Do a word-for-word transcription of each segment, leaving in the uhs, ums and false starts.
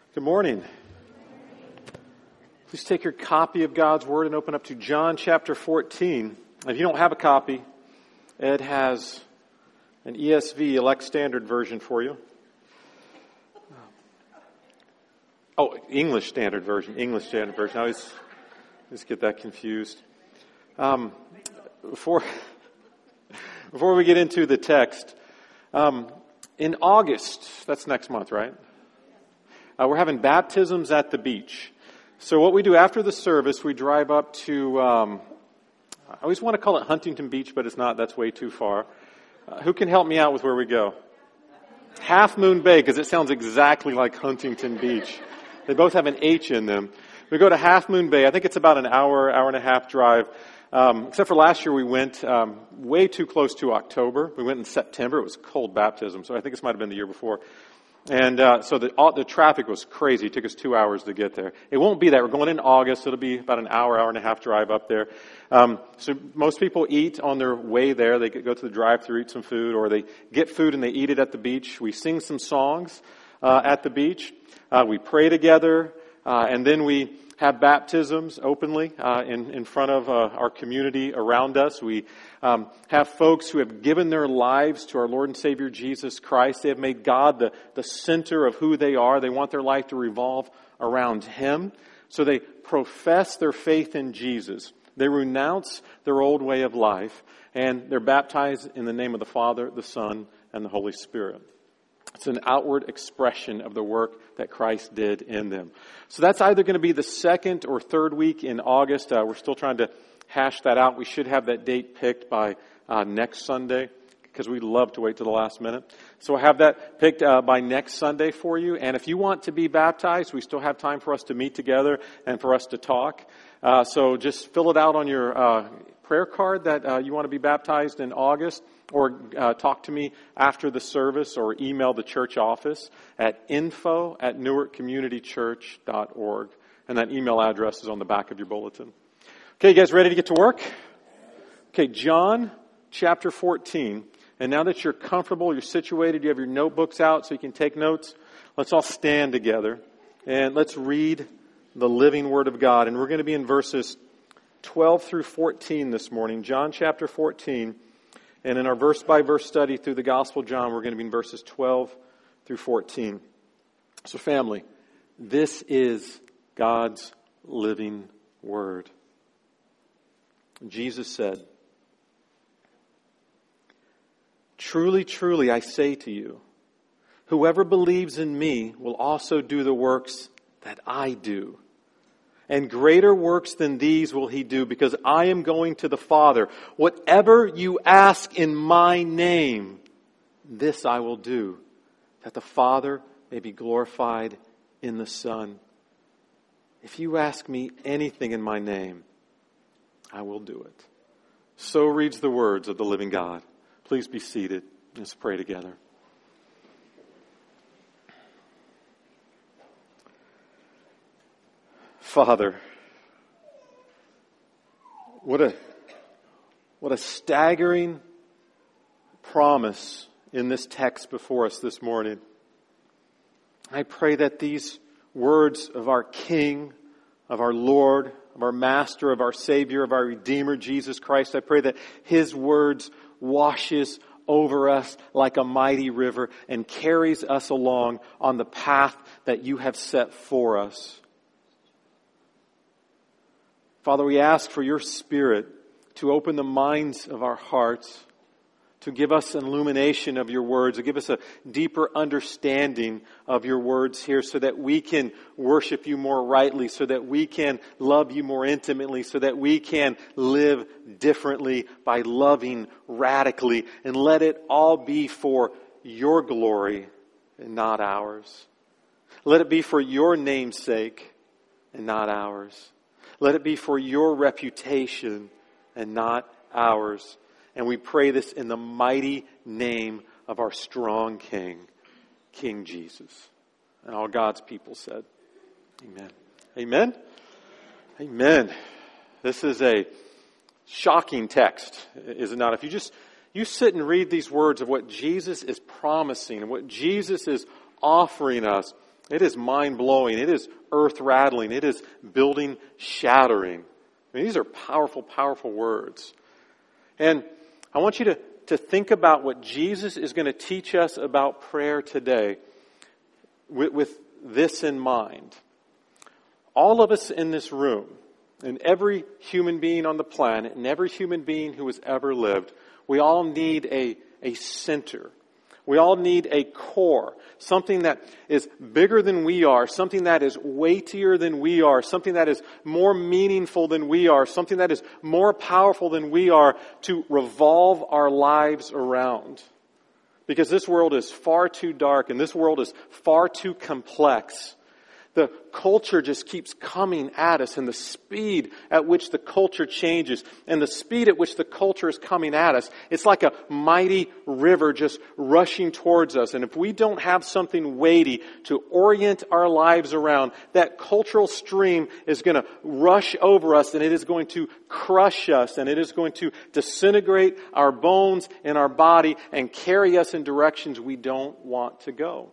Good morning. Please take your copy of God's Word and open up to John chapter fourteen. If you don't have a copy, Ed has an E S V, Elect Standard version for you. Oh, English Standard version. English Standard version. I always, always get that confused. Um, before, before we get into the text, um, in August, that's next month, right? Uh, we're having baptisms at the beach. So what we do after the service, we drive up to, um, I always want to call it Huntington Beach, but it's not. That's way too far. Uh, who can help me out with where we go? Half Moon Bay, because it sounds exactly like Huntington Beach. They both have an H in them. We go to Half Moon Bay. I think it's about an hour, hour and a half drive. Um, except for last year we went um, way too close to October. We went in September. It was cold baptism, so I think this might have been the year before. And uh, so the, all, the traffic was crazy. It took us two hours to get there. It won't be that. We're going in August. It'll be about an hour, hour and a half drive up there. Um, so most people eat on their way there. They go to the drive-thru, eat some food, or they get food and they eat it at the beach. We sing some songs uh, at the beach. Uh, we pray together, uh, and then we have baptisms openly uh, in, in front of uh, our community around us. We um, have folks who have given their lives to our Lord and Savior Jesus Christ. They have made God the, the center of who they are. They want their life to revolve around Him. So they profess their faith in Jesus. They renounce their old way of life, and they're baptized in the name of the Father, the Son, and the Holy Spirit. It's an outward expression of the work that Christ did in them. So that's either going to be the second or third week in August. Uh, we're still trying to hash that out. We should have that date picked by uh, next Sunday, because we love to wait to the last minute. So we'll have that picked uh, by next Sunday for you. And if you want to be baptized, we still have time for us to meet together and for us to talk. Uh, so just fill it out on your uh, prayer card that uh, you want to be baptized in August. Or uh, talk to me after the service, or email the church office at info at newark community church dot org. And that email address is on the back of your bulletin. Okay, you guys ready to get to work? Okay, John chapter fourteen. And now that you're comfortable, you're situated, you have your notebooks out so you can take notes, let's all stand together and let's read the living Word of God. And we're going to be in verses twelve through fourteen this morning. John chapter fourteen. And in our verse-by-verse study through the Gospel of John, we're going to be in verses twelve through fourteen. So family, this is God's living Word. Jesus said, "Truly, truly, I say to you, whoever believes in me will also do the works that I do. And greater works than these will he do, because I am going to the Father. Whatever you ask in my name, this I will do, that the Father may be glorified in the Son. If you ask me anything in my name, I will do it." So reads the words of the living God. Please be seated. Let's pray together. Father, what a what a staggering promise in this text before us this morning. I pray that these words of our King, of our Lord, of our Master, of our Savior, of our Redeemer, Jesus Christ, I pray that His words washes over us like a mighty river and carries us along on the path that you have set for us. Father, we ask for your Spirit to open the minds of our hearts, to give us an illumination of your words, to give us a deeper understanding of your words here, so that we can worship you more rightly, so that we can love you more intimately, so that we can live differently by loving radically. And let it all be for your glory and not ours. Let it be for your name's sake and not ours. Let it be for your reputation and not ours. And we pray this in the mighty name of our strong King, King Jesus. And all God's people said, amen. Amen? Amen. This is a shocking text, is it not? If you just, you sit and read these words of what Jesus is promising and what Jesus is offering us, It is mind-blowing. It is earth-rattling. It is building-shattering. I mean, these are powerful, powerful words. And I want you to, to think about what Jesus is going to teach us about prayer today with, with this in mind. All of us in this room, and every human being on the planet, and every human being who has ever lived, we all need a, a center. We all need a core, something that is bigger than we are, something that is weightier than we are, something that is more meaningful than we are, something that is more powerful than we are to revolve our lives around. Because this world is far too dark and this world is far too complex. The culture just keeps coming at us, and the speed at which the culture changes and the speed at which the culture is coming at us, it's like a mighty river just rushing towards us. And if we don't have something weighty to orient our lives around, that cultural stream is going to rush over us, and it is going to crush us, and it is going to disintegrate our bones and our body and carry us in directions we don't want to go.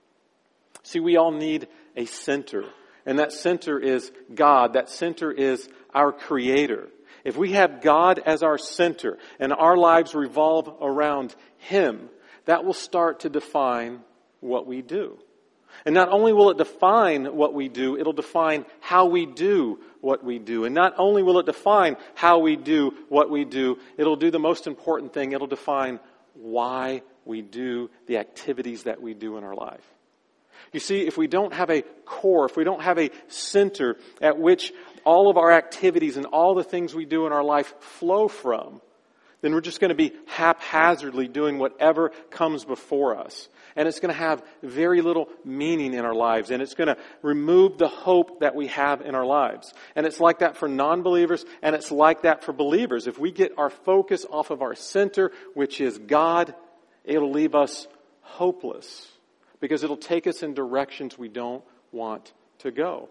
See, we all need a center. And that center is God. That center is our Creator. If we have God as our center and our lives revolve around Him, that will start to define what we do. And not only will it define what we do, it'll define how we do what we do. And not only will it define how we do what we do, it'll do the most important thing. It'll define why we do the activities that we do in our life. You see, if we don't have a core, if we don't have a center at which all of our activities and all the things we do in our life flow from, then we're just going to be haphazardly doing whatever comes before us. And it's going to have very little meaning in our lives. And it's going to remove the hope that we have in our lives. And it's like that for non-believers, and it's like that for believers. If we get our focus off of our center, which is God, it'll leave us hopeless. Because it'll take us in directions we don't want to go.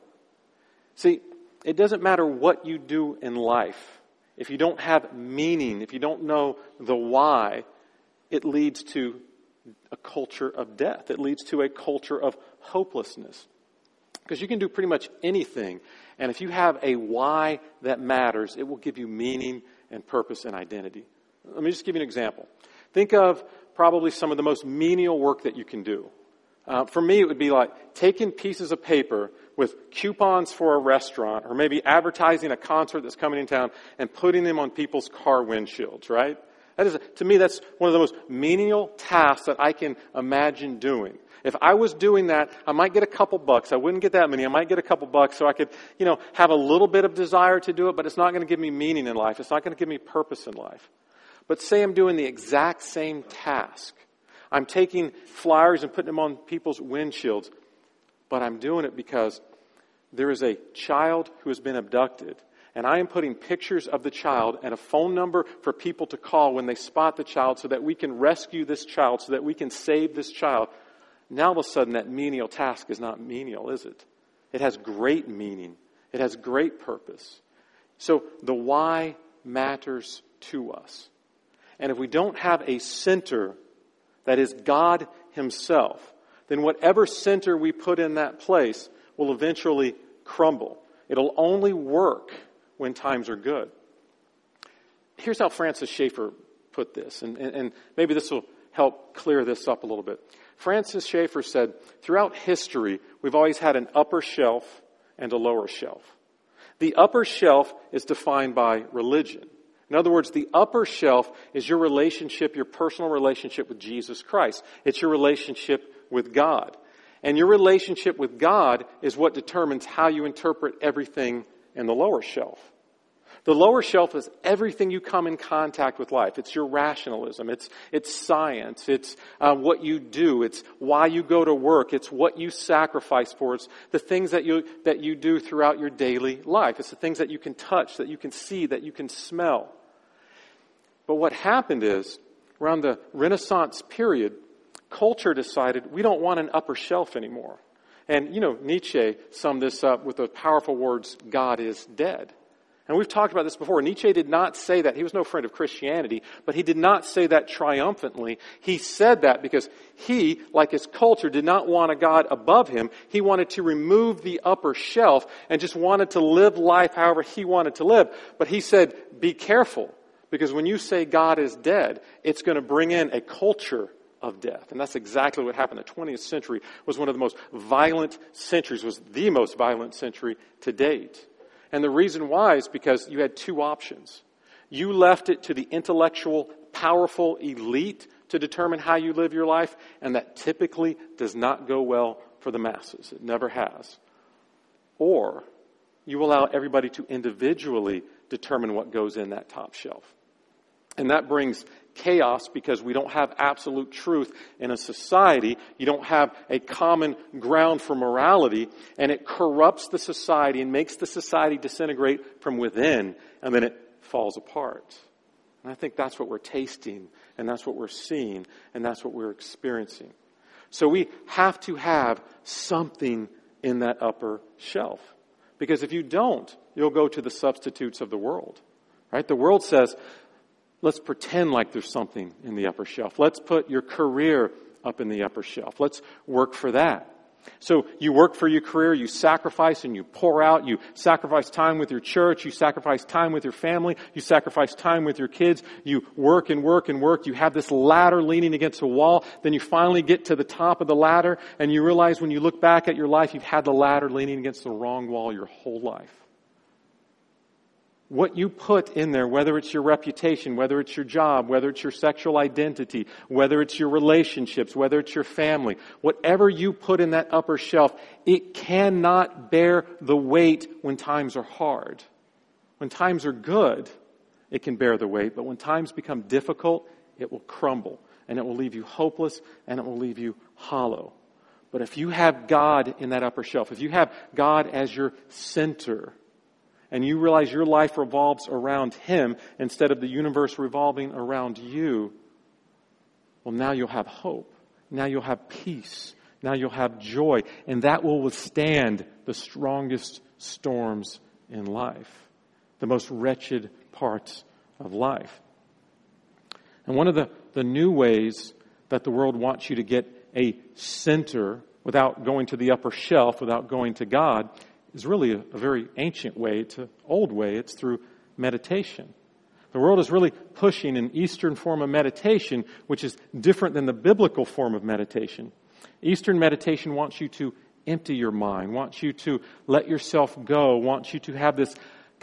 See, it doesn't matter what you do in life. If you don't have meaning, if you don't know the why, it leads to a culture of death. It leads to a culture of hopelessness. Because you can do pretty much anything. And if you have a why that matters, it will give you meaning and purpose and identity. Let me just give you an example. Think of probably some of the most menial work that you can do. Uh, for me, it would be like taking pieces of paper with coupons for a restaurant or maybe advertising a concert that's coming in town and putting them on people's car windshields, right? That is, to me, that's one of the most menial tasks that I can imagine doing. If I was doing that, I might get a couple bucks. I wouldn't get that many. I might get a couple bucks so I could, you know, have a little bit of desire to do it, but it's not going to give me meaning in life. It's not going to give me purpose in life. But say I'm doing the exact same task. I'm taking flyers and putting them on people's windshields, but I'm doing it because there is a child who has been abducted, and I am putting pictures of the child and a phone number for people to call when they spot the child so that we can rescue this child, so that we can save this child. Now all of a sudden that menial task is not menial, is it? It has great meaning. It has great purpose. So the why matters to us. And if we don't have a center that is God Himself, then whatever center we put in that place will eventually crumble. It'll only work when times are good. Here's how Francis Schaeffer put this, and, and, and maybe this will help clear this up a little bit. Francis Schaeffer said, throughout history, we've always had an upper shelf and a lower shelf. The upper shelf is defined by religion. In other words, the upper shelf is your relationship, your personal relationship with Jesus Christ. It's your relationship with God. And your relationship with God is what determines how you interpret everything in the lower shelf. The lower shelf is everything you come in contact with life. It's your rationalism. It's it's science. It's uh, what you do. It's why you go to work. It's what you sacrifice for. It's the things that you that you do throughout your daily life. It's the things that you can touch, that you can see, that you can smell. But what happened is, around the Renaissance period, culture decided we don't want an upper shelf anymore. And, you know, Nietzsche summed this up with the powerful words, God is dead. And we've talked about this before. Nietzsche did not say that. He was no friend of Christianity, but he did not say that triumphantly. He said that because he, like his culture, did not want a God above him. He wanted to remove the upper shelf and just wanted to live life however he wanted to live. But he said, be careful, because when you say God is dead, it's going to bring in a culture of death. And that's exactly what happened. The twentieth century was one of the most violent centuries, was the most violent century to date. And the reason why is because you had two options. You left it to the intellectual, powerful elite to determine how you live your life, and that typically does not go well for the masses. It never has. Or you allow everybody to individually determine what goes in that top shelf. And that brings chaos because we don't have absolute truth in a society. You don't have a common ground for morality, and it corrupts the society and makes the society disintegrate from within, and then it falls apart. And I think that's what we're tasting, and that's what we're seeing, and that's what we're experiencing. So we have to have something in that upper shelf. Because if you don't, you'll go to the substitutes of the world. Right? The world says, let's pretend like there's something in the upper shelf. Let's put your career up in the upper shelf. Let's work for that. So you work for your career, you sacrifice and you pour out. You sacrifice time with your church. You sacrifice time with your family. You sacrifice time with your kids. You work and work and work. You have this ladder leaning against a wall. Then you finally get to the top of the ladder and you realize when you look back at your life, you've had the ladder leaning against the wrong wall your whole life. What you put in there, whether it's your reputation, whether it's your job, whether it's your sexual identity, whether it's your relationships, whether it's your family, whatever you put in that upper shelf, it cannot bear the weight when times are hard. When times are good, it can bear the weight, but when times become difficult, it will crumble, and it will leave you hopeless, and it will leave you hollow. But if you have God in that upper shelf, if you have God as your center, and you realize your life revolves around Him instead of the universe revolving around you, well, now you'll have hope. Now you'll have peace. Now you'll have joy. And that will withstand the strongest storms in life, the most wretched parts of life. And one of the, the new ways that the world wants you to get a center without going to the upper shelf, without going to God, is really a, a very ancient way. It's an old way. It's through meditation. The world is really pushing an Eastern form of meditation, which is different than the biblical form of meditation. Eastern meditation wants you to empty your mind, wants you to let yourself go, wants you to have this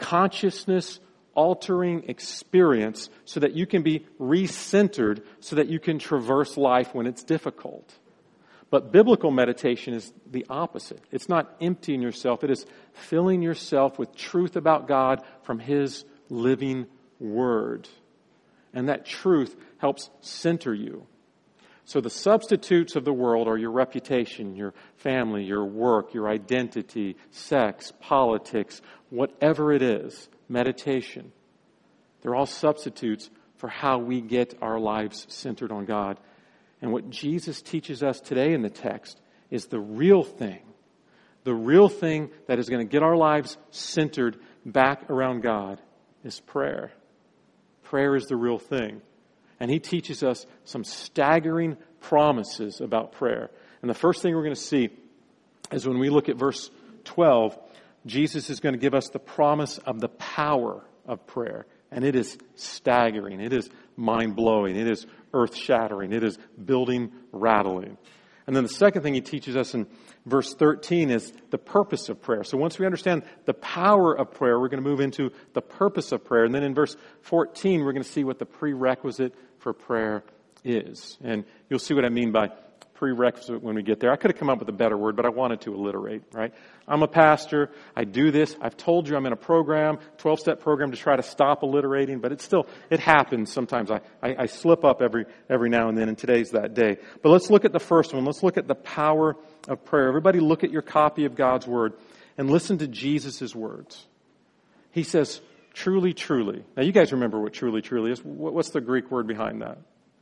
consciousness-altering experience so that you can be re-centered, so that you can traverse life when it's difficult. But biblical meditation is the opposite. It's not emptying yourself. It is filling yourself with truth about God from His living Word. And that truth helps center you. So the substitutes of the world are your reputation, your family, your work, your identity, sex, politics, whatever it is, meditation. They're all substitutes for how we get our lives centered on God. And what Jesus teaches us today in the text is the real thing. The real thing that is going to get our lives centered back around God is prayer. Prayer is the real thing. And He teaches us some staggering promises about prayer. And the first thing we're going to see is when we look at verse twelve, Jesus is going to give us the promise of the power of prayer. And it is staggering. It is mind-blowing. It is earth-shattering. It is building-rattling. And then the second thing He teaches us in verse thirteen is the purpose of prayer. So once we understand the power of prayer, we're going to move into the purpose of prayer. And then in verse fourteen, we're going to see what the prerequisite for prayer is. And you'll see what I mean by prerequisite when we get there. I could have come up with a better word, but I wanted to alliterate, right? I'm a pastor. I do this. I've told you I'm in a program, twelve-step program to try to stop alliterating, but it's still, it happens sometimes. I, I, I slip up every, every now and then, and today's that day. But let's look at the first one. Let's look at the power of prayer. Everybody look at your copy of God's Word and listen to Jesus' words. He says, truly, truly. Now you guys remember what truly, truly is. What's the Greek word behind that?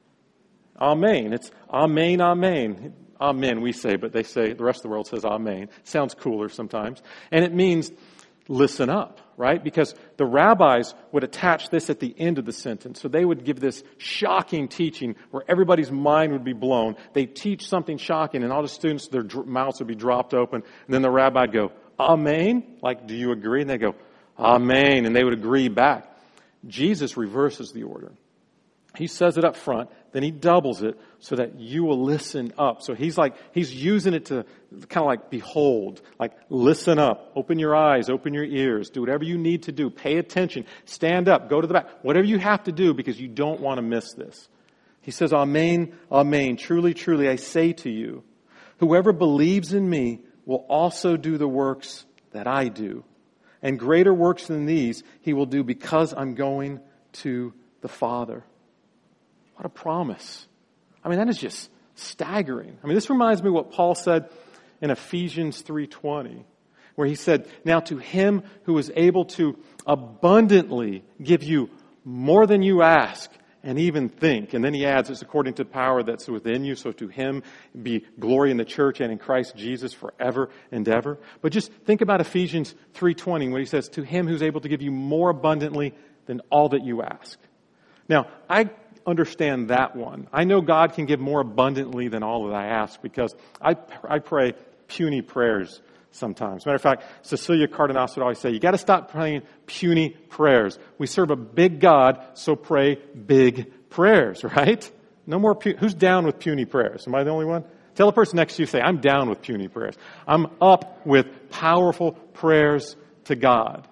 Amen. It's amen, amen. Amen, we say, but they say, the rest of the world says amen. Sounds cooler sometimes. And it means listen up, right? Because the rabbis would attach this at the end of the sentence. So they would give this shocking teaching where everybody's mind would be blown. They'd teach something shocking and all the students, their dr- mouths would be dropped open. And then the rabbi would go, Amen? Like, do you agree? And they go, Amen. And they would agree back. Jesus reverses the order. He says it up front, then he doubles it so that you will listen up. So he's like, he's using it to kind of like behold, like listen up, open your eyes, open your ears, do whatever you need to do, pay attention, stand up, go to the back, whatever you have to do because you don't want to miss this. He says, Amen, Amen, truly, truly, I say to you, whoever believes in me will also do the works that I do. And greater works than these he will do because I'm going to the Father. What a promise. I mean, that is just staggering. I mean, this reminds me of what Paul said in Ephesians three twenty, where he said, now to him who is able to abundantly give you more than you ask and even think. And then he adds, it's according to the power that's within you. So to him be glory in the church and in Christ Jesus forever and ever. But just think about Ephesians three twenty, when he says, to him who's able to give you more abundantly than all that you ask. Now, I understand that one. I know God can give more abundantly than all that I ask because I, I pray puny prayers sometimes. Matter of fact, Cecilia Cardenas would always say, you got to stop praying puny prayers. We serve a big God, so pray big prayers, right? No more pu- Who's down with puny prayers? Am I the only one? Tell the person next to you, say, I'm down with puny prayers. I'm up with powerful prayers to God.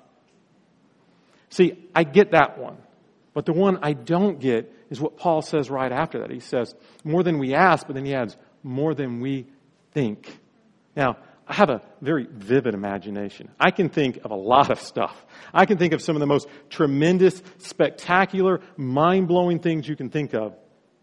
See, I get that one. But the one I don't get is what Paul says right after that. He says, more than we ask, but then he adds, more than we think. Now, I have a very vivid imagination. I can think of a lot of stuff. I can think of some of the most tremendous, spectacular, mind-blowing things you can think of.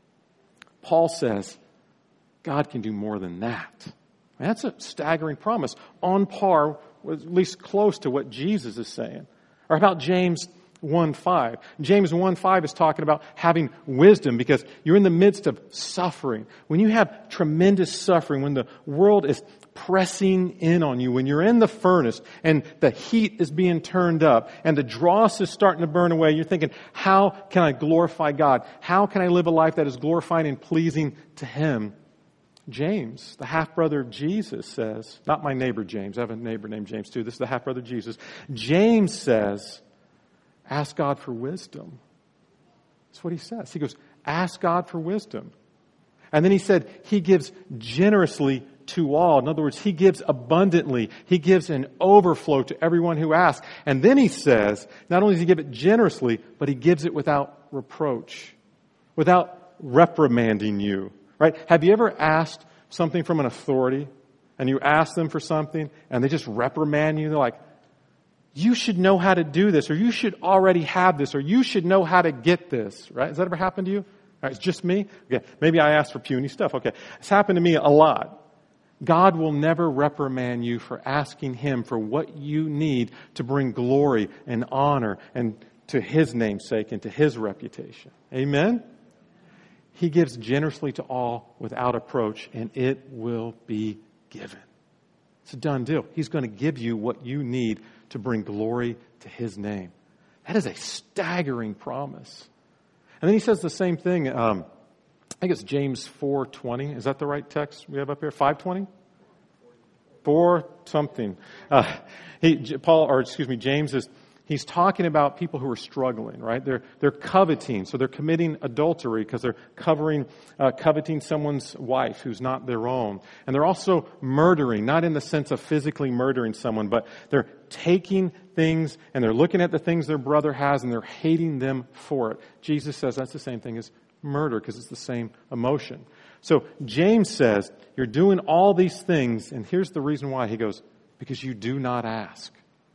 Paul says, God can do more than that. And that's a staggering promise, on par, with at least close to what Jesus is saying. Or about James one five. James one five is talking about having wisdom because you're in the midst of suffering. When you have tremendous suffering, when the world is pressing in on you, when you're in the furnace and the heat is being turned up and the dross is starting to burn away, you're thinking, how can I glorify God? How can I live a life that is glorifying and pleasing to Him? James, the half-brother of Jesus, says, not my neighbor James, I have a neighbor named James too, this is the half-brother of Jesus. James says, ask God for wisdom. That's what he says. He goes, ask God for wisdom. And then he said, He gives generously to all. In other words, He gives abundantly. He gives an overflow to everyone who asks. And then he says, not only does He give it generously, but He gives it without reproach, without reprimanding you. Right? Have you ever asked something from an authority and you ask them for something and they just reprimand you? They're like, you should know how to do this, or you should already have this, or you should know how to get this, right? Has that ever happened to you? All right, it's just me? Okay, maybe I asked for puny stuff. Okay, it's happened to me a lot. God will never reprimand you for asking Him for what you need to bring glory and honor and to His name's sake and to His reputation. Amen? He gives generously to all without approach, and it will be given. It's a done deal. He's going to give you what you need to bring glory to His name. That is a staggering promise. And then he says the same thing. Um, I think it's James four twenty. Is that the right text we have up here? five twenty? Four something. Uh, he, Paul, or excuse me, James is he's talking about people who are struggling, right? They're they're coveting, so they're committing adultery because they're covering, uh, coveting someone's wife who's not their own, and they're also murdering, not in the sense of physically murdering someone, but they're taking things and they're looking at the things their brother has and they're hating them for it. Jesus says that's the same thing as murder because it's the same emotion. So James says you're doing all these things, and here's the reason why. He goes, because you do not ask.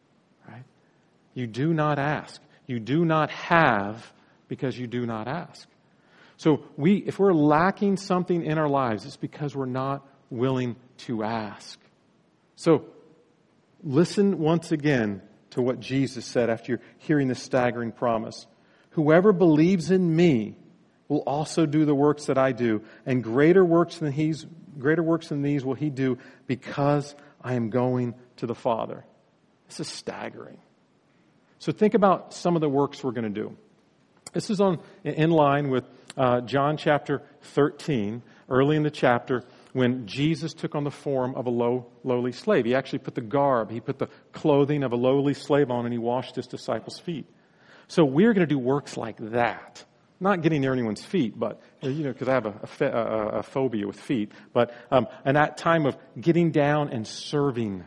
You do not ask. You do not have because you do not ask. So we, if we're lacking something in our lives, it's because we're not willing to ask. So listen once again to what Jesus said after you're hearing this staggering promise. Whoever believes in me will also do the works that I do, and greater works than he's, greater works than these will he do because I am going to the Father. This is staggering. So think about some of the works we're going to do. This is on in line with uh, John chapter thirteen, early in the chapter, when Jesus took on the form of a low, lowly slave. He actually put the garb, he put the clothing of a lowly slave on, and he washed his disciples' feet. So we're going to do works like that. Not getting near anyone's feet, but, you know, because I have a, a, a, a phobia with feet. But um, and that time of getting down and serving,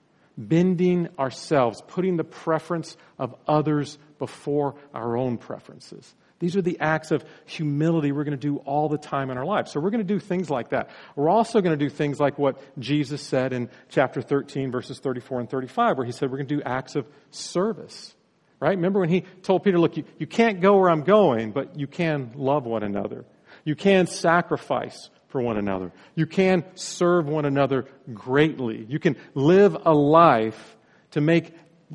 bending ourselves, putting the preference of others before our own preferences. These are the acts of humility we're going to do all the time in our lives. So we're going to do things like that. We're also going to do things like what Jesus said in chapter thirteen, verses thirty-four and thirty-five, where he said we're going to do acts of service. Right? Remember when he told Peter, look, you, you can't go where I'm going, but you can love one another. You can sacrifice for one another. You can serve one another greatly. You can live a life to make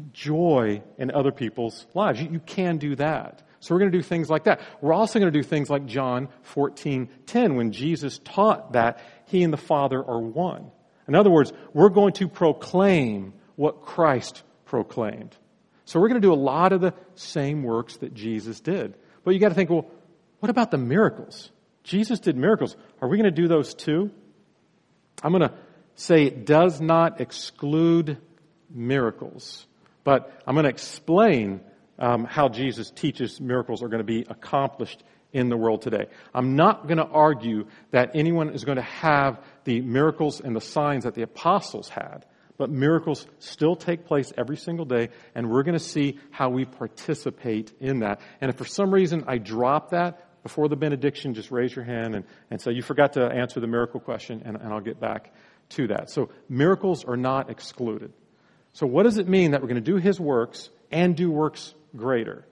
joy in other people's lives. You, you can do that. So we're going to do things like that. We're also going to do things like John fourteen ten, when Jesus taught that he and the Father are one. In other words, we're going to proclaim what Christ proclaimed. So we're going to do a lot of the same works that Jesus did. But you got to think, well, what about the miracles? Jesus did miracles. Are we going to do those too? I'm going to say it does not exclude miracles. But I'm going to explain um, how Jesus teaches miracles are going to be accomplished in the world today. I'm not going to argue that anyone is going to have the miracles and the signs that the apostles had. But miracles still take place every single day, and we're going to see how we participate in that. And if for some reason I drop that before the benediction, just raise your hand and, and say, you forgot to answer the miracle question, and, and I'll get back to that. So miracles are not excluded. So what does it mean that we're going to do his works and do works greater?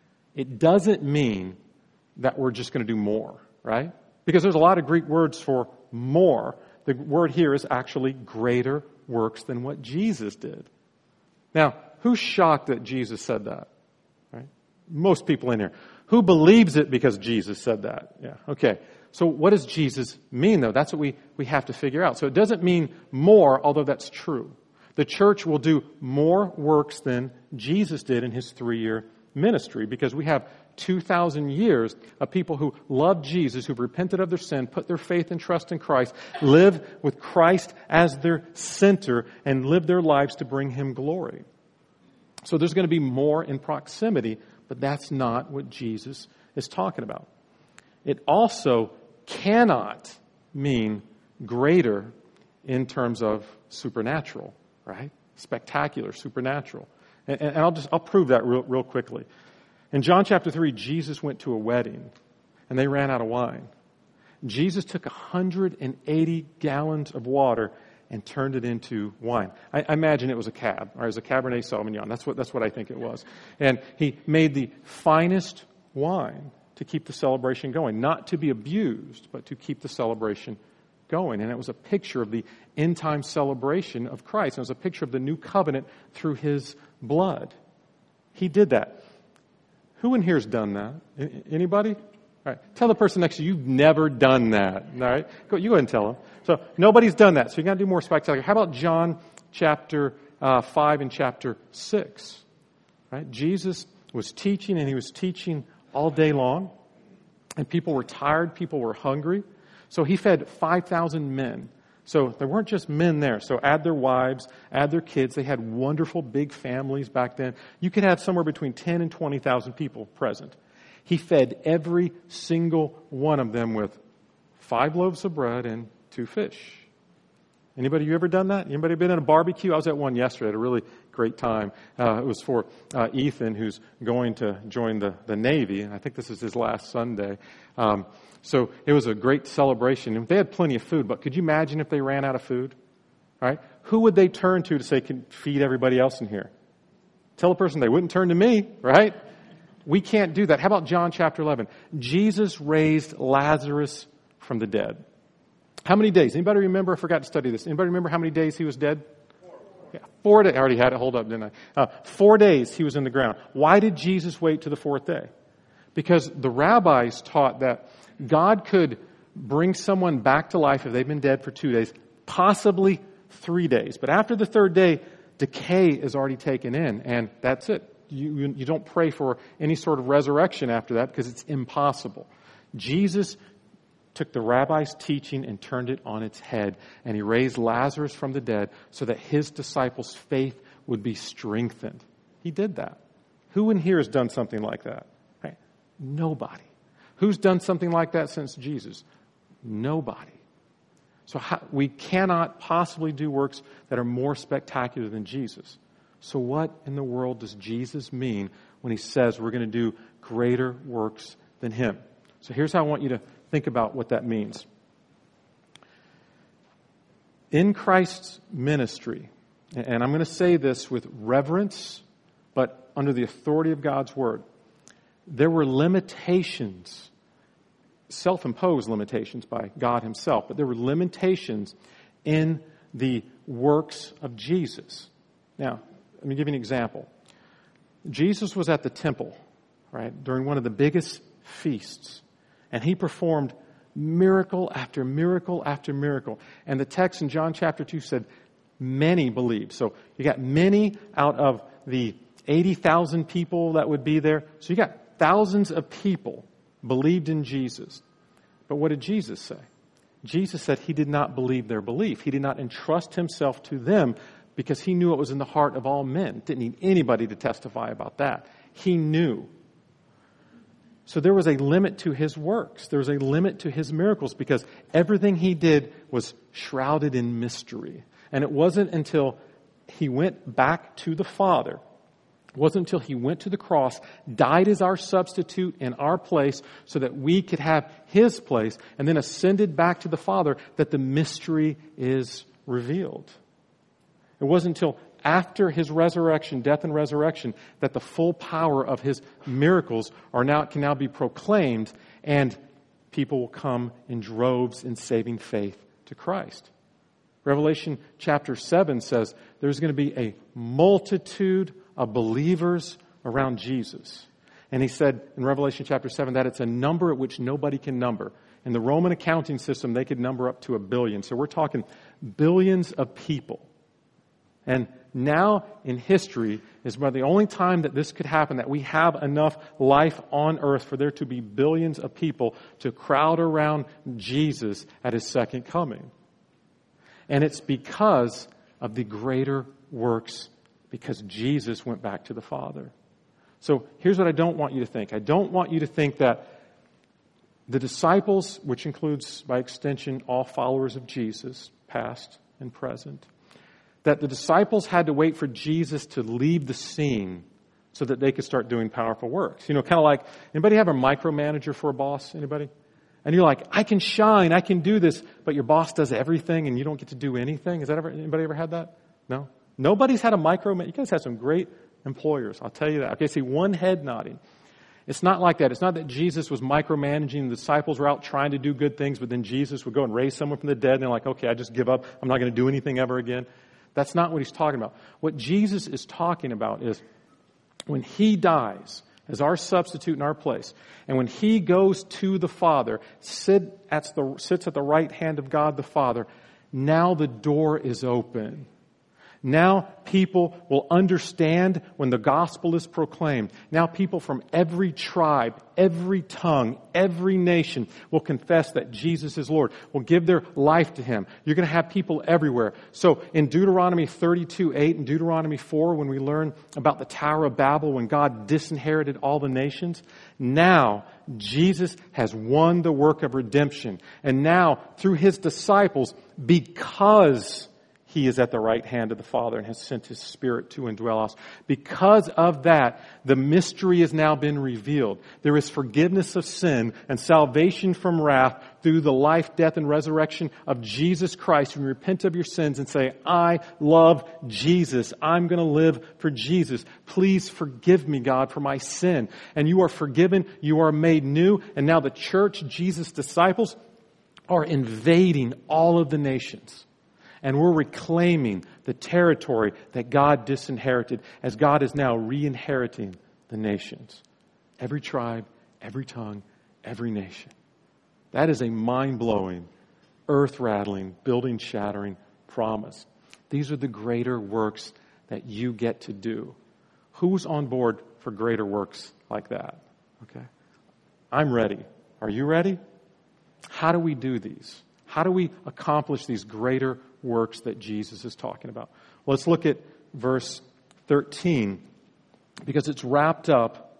It doesn't mean that we're just going to do more, right? Because there's a lot of Greek words for more. The word here is actually greater works than what Jesus did. Now, who's shocked that Jesus said that? Right? Most people in here. Who believes it because Jesus said that? Yeah. Okay. So what does Jesus mean, though? That's what we, we have to figure out. So it doesn't mean more, although that's true. The church will do more works than Jesus did in his three-year ministry, because we have two thousand years of people who love Jesus, who've repented of their sin, put their faith and trust in Christ, live with Christ as their center, and live their lives to bring him glory. So there's going to be more in proximity, but that's not what Jesus is talking about. It also cannot mean greater in terms of supernatural, right? Spectacular, supernatural. And, and I'll just I'll prove that real, real quickly. In John chapter three, Jesus went to a wedding, and they ran out of wine. Jesus took one hundred eighty gallons of water and turned it into wine. I, I imagine it was a cab, or it was a Cabernet Sauvignon. That's what that's what I think it was. And he made the finest wine to keep the celebration going, not to be abused, but to keep the celebration going. And it was a picture of the end-time celebration of Christ. It was a picture of the new covenant through his blood. He did that. Who in here has done that? Anybody? All right. Tell the person next to you, you've never done that. All right. Go, you go ahead and tell them. So nobody's done that. So you got to do more spectacular. How about John chapter uh, five and chapter six? Right. Jesus was teaching, and he was teaching all day long. And people were tired. People were hungry. So he fed five thousand men. So there weren't just men there. So add their wives, add their kids. They had wonderful big families back then. You could have somewhere between ten and twenty thousand people present. He fed every single one of them with five loaves of bread and two fish. Anybody, you ever done that? Anybody been in a barbecue? I was at one yesterday. I had a really great time. Uh, it was for uh, Ethan, who's going to join the, the Navy. And I think this is his last Sunday. Um, so it was a great celebration. And they had plenty of food, but could you imagine if they ran out of food? All right? Who would they turn to to say, can feed everybody else in here? Tell a person they wouldn't turn to me, right? We can't do that. How about John chapter eleven? Jesus raised Lazarus from the dead. How many days? Anybody remember? I forgot to study this. Anybody remember how many days he was dead? Four. Yeah, four days. I already had it. Hold up, didn't I? Uh, four days he was in the ground. Why did Jesus wait to the fourth day? Because the rabbis taught that God could bring someone back to life if they've been dead for two days, possibly three days. But after the third day, decay is already taken in, and that's it. You, you, you don't pray for any sort of resurrection after that because it's impossible. Jesus took the rabbi's teaching and turned it on its head, and he raised Lazarus from the dead so that his disciples' faith would be strengthened. He did that. Who in here has done something like that? Right? Nobody. Who's done something like that since Jesus? Nobody. So how, we cannot possibly do works that are more spectacular than Jesus. So what in the world does Jesus mean when he says we're going to do greater works than him? So here's how I want you to think about what that means. In Christ's ministry, and I'm going to say this with reverence, but under the authority of God's word, there were limitations, self-imposed limitations by God himself, but there were limitations in the works of Jesus. Now, let me give you an example. Jesus was at the temple, right, during one of the biggest feasts, and he performed miracle after miracle after miracle. And the text in John chapter two said, many believed. So you got many out of the eighty thousand people that would be there. So you got thousands of people believed in Jesus. But what did Jesus say? Jesus said he did not believe their belief. He did not entrust himself to them because he knew it was in the heart of all men. Didn't need anybody to testify about that. He knew. So there was a limit to his works. There was a limit to his miracles because everything he did was shrouded in mystery. And it wasn't until he went back to the Father, it wasn't until he went to the cross, died as our substitute in our place so that we could have his place, and then ascended back to the Father that the mystery is revealed. It wasn't until after his resurrection, death and resurrection, that the full power of his miracles are now can now be proclaimed, and people will come in droves in saving faith to Christ. Revelation chapter seven says there's going to be a multitude of believers around Jesus. And he said in Revelation chapter seven that it's a number at which nobody can number. In the Roman accounting system, they could number up to a billion. So we're talking billions of people. And now in history is about the only time that this could happen, that we have enough life on earth for there to be billions of people to crowd around Jesus at his second coming. And it's because of the greater works, because Jesus went back to the Father. So here's what I don't want you to think. I don't want you to think that the disciples, which includes by extension all followers of Jesus, past and present, that the disciples had to wait for Jesus to leave the scene so that they could start doing powerful works. You know, kind of like, anybody have a micromanager for a boss? Anybody? And you're like, I can shine, I can do this, but your boss does everything and you don't get to do anything. Has that ever, anybody ever had that? No? Nobody's had a micro, you guys have some great employers, I'll tell you that. Okay, see, one head nodding. It's not like that. It's not that Jesus was micromanaging, the disciples were out trying to do good things, but then Jesus would go and raise someone from the dead and they're like, okay, I just give up, I'm not going to do anything ever again. That's not what he's talking about. What Jesus is talking about is when he dies as our substitute in our place, and when he goes to the Father, sit at the, sits at the right hand of God the Father, now the door is open. Now people will understand when the gospel is proclaimed. Now people from every tribe, every tongue, every nation will confess that Jesus is Lord, will give their life to him. You're going to have people everywhere. So in Deuteronomy thirty-two eight and Deuteronomy four, when we learn about the Tower of Babel, when God disinherited all the nations, now Jesus has won the work of redemption. And now through his disciples, because he is at the right hand of the Father and has sent his Spirit to indwell us. Because of that, the mystery has now been revealed. There is forgiveness of sin and salvation from wrath through the life, death, and resurrection of Jesus Christ. When you repent of your sins and say, I love Jesus. I'm going to live for Jesus. Please forgive me, God, for my sin. And you are forgiven. You are made new. And now the church, Jesus' disciples, are invading all of the nations. And we're reclaiming the territory that God disinherited as God is now re-inheriting the nations. Every tribe, every tongue, every nation. That is a mind-blowing, earth-rattling, building-shattering promise. These are the greater works that you get to do. Who's on board for greater works like that? Okay. I'm ready. Are you ready? How do we do these? How do we accomplish these greater works that Jesus is talking about? Well, let's look at verse thirteen, because it's wrapped up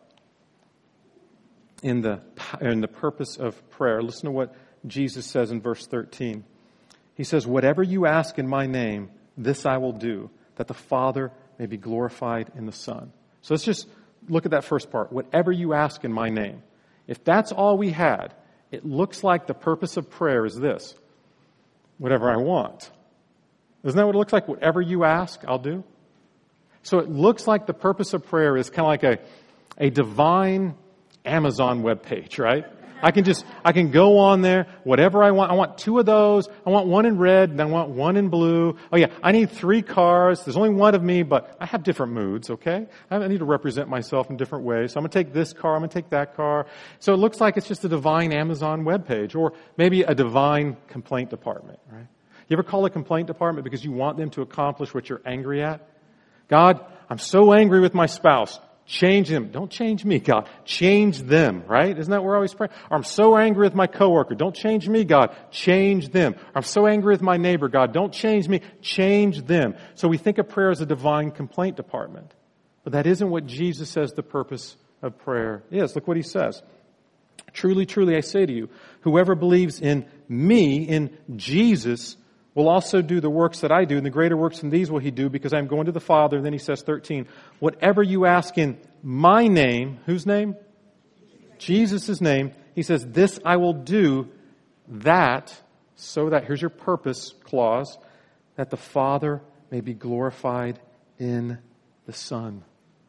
in the, in the purpose of prayer. Listen to what Jesus says in verse thirteen. He says, "Whatever you ask in my name, this I will do, that the Father may be glorified in the Son." So let's just look at that first part. Whatever you ask in my name. If that's all we had, it looks like the purpose of prayer is this: whatever I want. Isn't that what it looks like? Whatever you ask, I'll do. So it looks like the purpose of prayer is kind of like a, a divine Amazon webpage, right? I can just, I can go on there, whatever I want. I want two of those. I want one in red, and I want one in blue. Oh yeah, I need three cars. There's only one of me, but I have different moods, okay? I need to represent myself in different ways. So I'm going to take this car, I'm going to take that car. So it looks like it's just a divine Amazon webpage, or maybe a divine complaint department, right? You ever call a complaint department because you want them to accomplish what you're angry at? God, I'm so angry with my spouse. Change them. Don't change me, God. Change them, right? Isn't that where we're always praying? Or I'm so angry with my coworker. Don't change me, God. Change them. Or I'm so angry with my neighbor, God. Don't change me. Change them. So we think of prayer as a divine complaint department. But that isn't what Jesus says the purpose of prayer is. Look what he says. "Truly, truly, I say to you, whoever believes in me, in Jesus, will also do the works that I do, and the greater works than these will he do, because I am going to the Father." And then he says, thirteen, "Whatever you ask in my name," whose name? Jesus' name. He says, "This I will do, that," so that, here's your purpose clause, "that the Father may be glorified in the Son."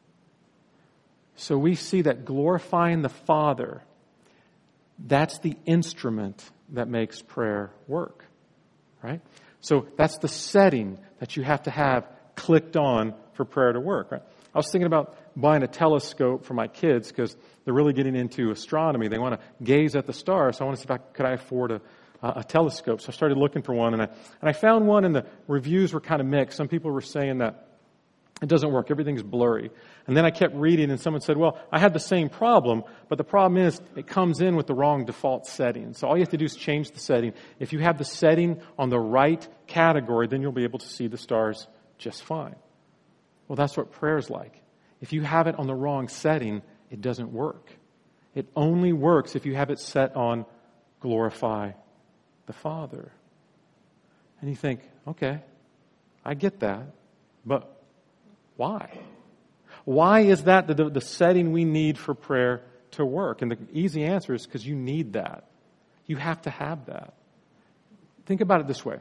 So we see that glorifying the Father, that's the instrument that makes prayer work. Right? So that's the setting that you have to have clicked on for prayer to work. Right? I was thinking about buying a telescope for my kids because they're really getting into astronomy. They want to gaze at the stars. So I want to see if I could I afford a, a telescope. So I started looking for one, and I and I found one, and the reviews were kind of mixed. Some people were saying that it doesn't work. Everything's blurry. And then I kept reading, and someone said, well, I had the same problem, but the problem is it comes in with the wrong default setting. So all you have to do is change the setting. If you have the setting on the right category, then you'll be able to see the stars just fine. Well, that's what prayer's like. If you have it on the wrong setting, it doesn't work. It only works if you have it set on glorify the Father. And you think, okay, I get that, but why? Why is that the, the setting we need for prayer to work? And the easy answer is because you need that. You have to have that. Think about it this way.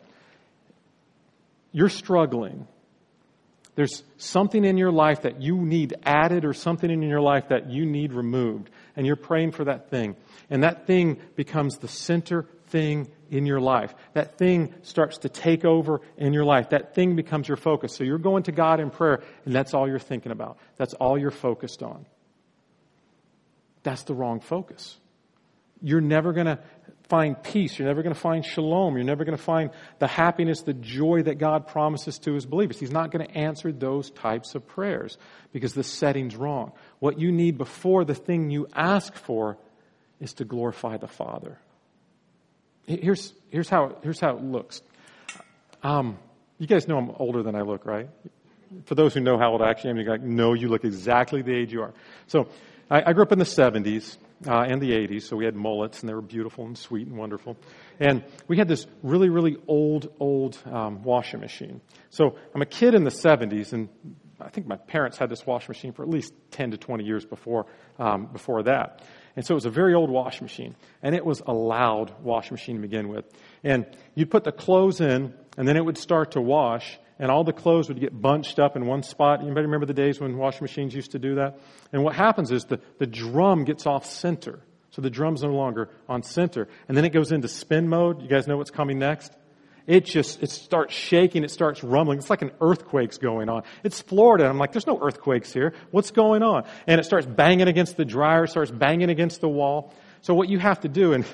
You're struggling. There's something in your life that you need added, or something in your life that you need removed. And you're praying for that thing. And that thing becomes the center thing in your life. That thing starts to take over in your life. That thing becomes your focus. So you're going to God in prayer, and that's all you're thinking about. That's all you're focused on. That's the wrong focus. You're never going to find peace. You're never going to find shalom. You're never going to find the happiness, the joy that God promises to His believers. He's not going to answer those types of prayers because the setting's wrong. What you need before the thing you ask for is to glorify the Father. Here's here's how here's how it looks. Um, you guys know I'm older than I look, right? For those who know how old I actually am, you're like, no, you look exactly the age you are. So I, I grew up in the seventies uh, and the eighties, so we had mullets, and they were beautiful and sweet and wonderful. And we had this really, really old, old um, washing machine. So I'm a kid in the seventies, and I think my parents had this washing machine for at least ten to twenty years before um, before that. And so it was a very old washing machine. And it was a loud washing machine to begin with. And you'd put the clothes in, and then it would start to wash, and all the clothes would get bunched up in one spot. Anybody remember the days when washing machines used to do that? And what happens is the, the drum gets off center. So the drum's no longer on center. And then it goes into spin mode. You guys know what's coming next? It just, it starts shaking, it starts rumbling. It's like an earthquake's going on. It's Florida. I'm like, there's no earthquakes here. What's going on? And it starts banging against the dryer, starts banging against the wall. So what you have to do, and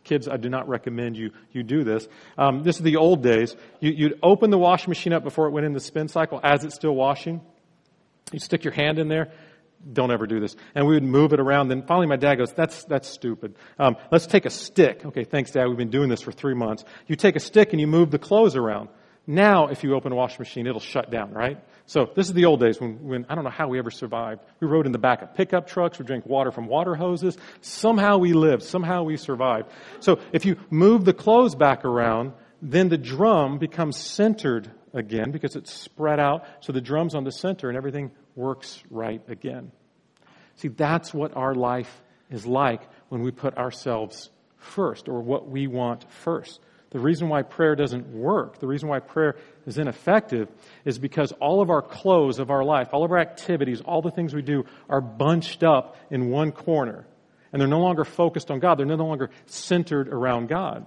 Kids, I do not recommend you you do this. Um, this is the old days. You, you'd open the washing machine up before it went in the spin cycle as it's still washing. You stick your hand in there. Don't ever do this. And we would move it around. Then finally my dad goes, that's that's stupid. Um, let's take a stick. Okay, thanks, Dad. We've been doing this for three months. You take a stick and you move the clothes around. Now, if you open a washing machine, it'll shut down, right? So this is the old days when, when I don't know how we ever survived. We rode in the back of pickup trucks. We drank water from water hoses. Somehow we lived. Somehow we survived. So if you move the clothes back around, then the drum becomes centered again because it's spread out. So the drum's on the center and everything works right again. See, that's what our life is like when we put ourselves first, or what we want first. The reason why prayer doesn't work, the reason why prayer is ineffective, is because all of our clothes of our life, all of our activities, all the things we do are bunched up in one corner. And they're no longer focused on God. They're no longer centered around God.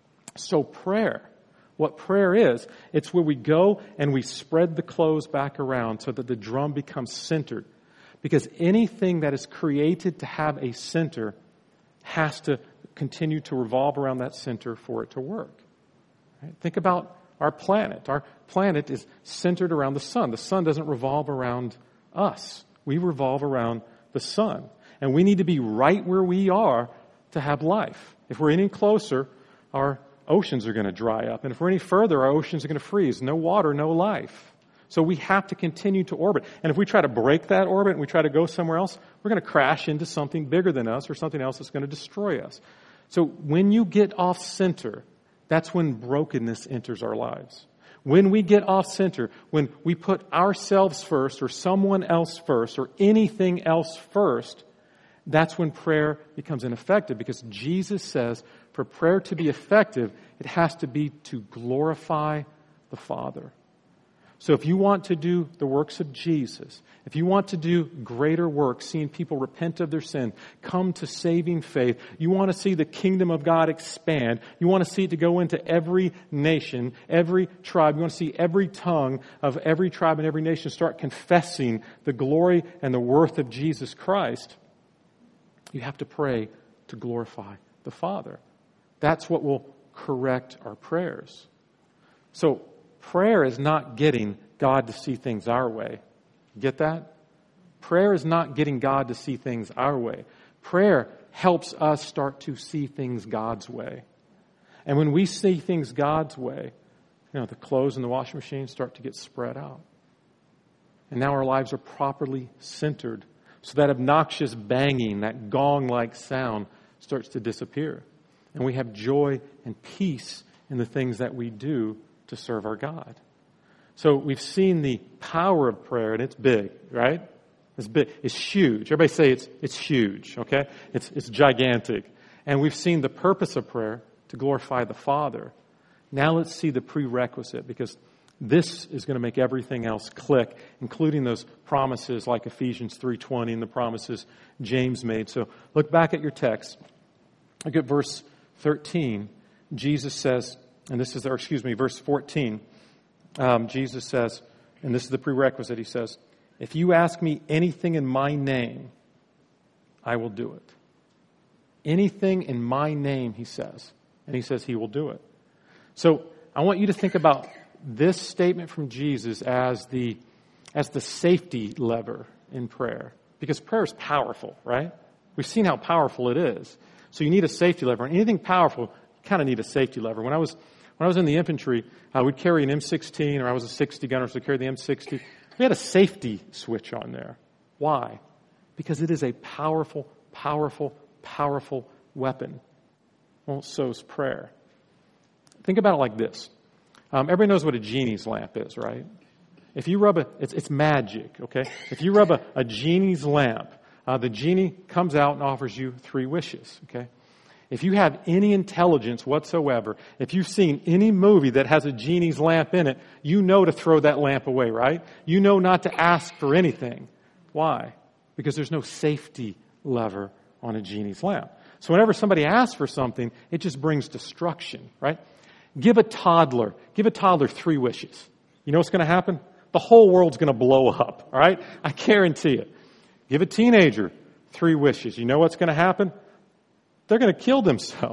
So prayer, what prayer is, it's where we go and we spread the clothes back around so that the drum becomes centered. Because anything that is created to have a center has to continue to revolve around that center for it to work. Right? Think about our planet. Our planet is centered around the sun. The sun doesn't revolve around us. We revolve around the sun. And we need to be right where we are to have life. If we're any closer, our oceans are going to dry up. And if we're any further, our oceans are going to freeze. No water, no life. So we have to continue to orbit. And if we try to break that orbit and we try to go somewhere else, we're going to crash into something bigger than us or something else that's going to destroy us. So when you get off center, that's when brokenness enters our lives. When we get off center, when we put ourselves first or someone else first or anything else first, that's when prayer becomes ineffective, because Jesus says for prayer to be effective, it has to be to glorify the Father. So if you want to do the works of Jesus, if you want to do greater works, seeing people repent of their sin, come to saving faith, you want to see the kingdom of God expand, you want to see it to go into every nation, every tribe, you want to see every tongue of every tribe and every nation start confessing the glory and the worth of Jesus Christ, you have to pray to glorify the Father. That's what will correct our prayers. So, prayer is not getting God to see things our way. Get that? Prayer is not getting God to see things our way. Prayer helps us start to see things God's way. And when we see things God's way, you know, the clothes in the washing machine start to get spread out. And now our lives are properly centered. So that obnoxious banging, that gong-like sound starts to disappear. And we have joy and peace in the things that we do to serve our God. So we've seen the power of prayer, and it's big, right? It's big. It's huge. Everybody say it's it's huge, okay? It's it's gigantic. And we've seen the purpose of prayer to glorify the Father. Now let's see the prerequisite, because this is going to make everything else click, including those promises like Ephesians three twenty and the promises James made. So look back at your text. Look at verse thirteen. Jesus says, and this is, or excuse me, verse fourteen. Um, Jesus says, and this is the prerequisite, he says, if you ask me anything in my name, I will do it. Anything in my name, he says. And he says he will do it. So I want you to think about this statement from Jesus as the as the safety lever in prayer. Because prayer is powerful, right? We've seen how powerful it is. So you need a safety lever. And anything powerful, you kind of need a safety lever. When I was when I was in the infantry, I would carry an M sixteen, or I was a sixty gunner, so I carried the M sixty. We had a safety switch on there. Why? Because it is a powerful, powerful, powerful weapon. Well, so is prayer. Think about it like this. Um, everybody knows what a genie's lamp is, right? If you rub a, it's, it's magic, okay? If you rub a, a genie's lamp, uh, the genie comes out and offers you three wishes, okay? If you have any intelligence whatsoever, if you've seen any movie that has a genie's lamp in it, you know to throw that lamp away, right? You know not to ask for anything. Why? Because there's no safety lever on a genie's lamp. So whenever somebody asks for something, it just brings destruction, right? Give a toddler, give a toddler three wishes. You know what's going to happen? The whole world's going to blow up, all right? I guarantee it. Give a teenager three wishes. You know what's going to happen? They're going to kill themselves.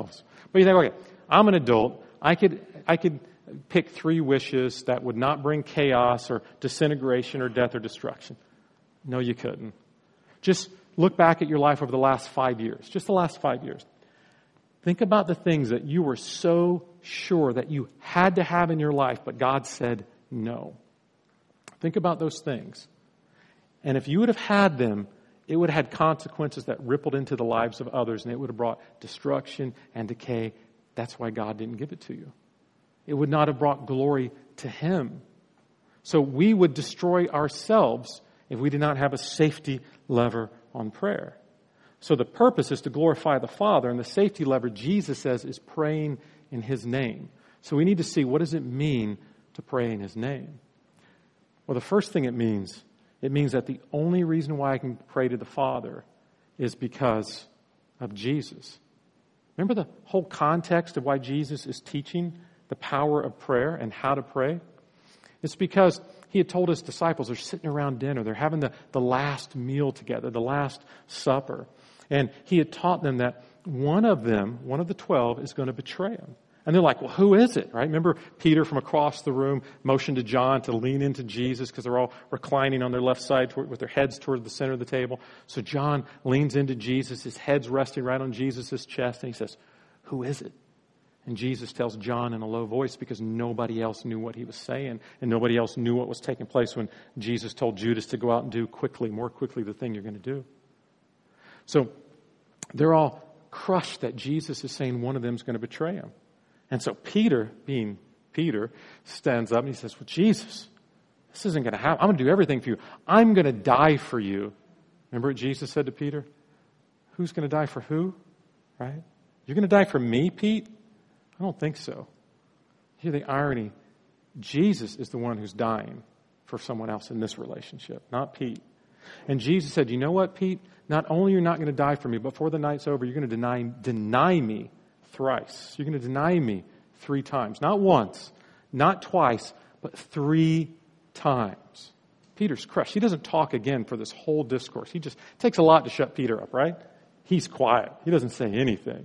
But you think, okay, I'm an adult. I could, I could pick three wishes that would not bring chaos or disintegration or death or destruction. No, you couldn't. Just look back at your life over the last five years. Just the last five years. Think about the things that you were so sure that you had to have in your life, but God said no. Think about those things. And if you would have had them, it would have had consequences that rippled into the lives of others, and it would have brought destruction and decay. That's why God didn't give it to you. It would not have brought glory to Him. So we would destroy ourselves if we did not have a safety lever on prayer. So the purpose is to glorify the Father, and the safety lever, Jesus says, is praying in His name. So we need to see, what does it mean to pray in His name? Well, the first thing it means, it means that the only reason why I can pray to the Father is because of Jesus. Remember the whole context of why Jesus is teaching the power of prayer and how to pray? It's because He had told His disciples, they're sitting around dinner, they're having the, the last meal together, the last supper. And He had taught them that one of them, one of the twelve, is going to betray Him. And they're like, well, who is it, right? Remember Peter from across the room motioned to John to lean into Jesus because they're all reclining on their left side toward, with their heads toward the center of the table. So John leans into Jesus, his head's resting right on Jesus' chest, and he says, who is it? And Jesus tells John in a low voice because nobody else knew what he was saying, and nobody else knew what was taking place when Jesus told Judas to go out and do quickly, more quickly, the thing you're going to do. So they're all crushed that Jesus is saying one of them is going to betray Him. And so Peter, being Peter, stands up and he says, well, Jesus, this isn't going to happen. I'm going to do everything for you. I'm going to die for you. Remember what Jesus said to Peter? Who's going to die for who? Right? You're going to die for me, Pete? I don't think so. Hear the irony. Jesus is the one who's dying for someone else in this relationship, not Pete. And Jesus said, you know what, Pete? Not only are you not going to die for me, but before the night's over, you're going to deny, deny me thrice. You're going to deny me three times. Not once, not twice, but three times. Peter's crushed. He doesn't talk again for this whole discourse. He just it takes a lot to shut Peter up, right? He's quiet. He doesn't say anything.